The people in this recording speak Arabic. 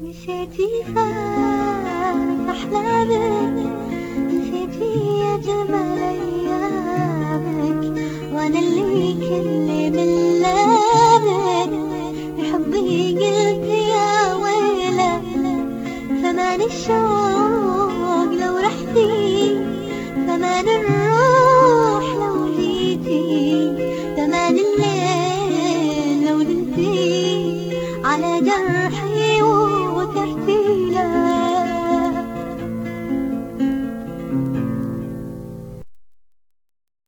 نسيتي أحلامك، نسيتي أجمل أيامك، وأنا اللي كل من لامك بحبي قلت يا ويلة. فمان الشوق لو رحتي، فمان الروح لو جيتي، فمان الليل لو نمتي على جرحي وترتيله.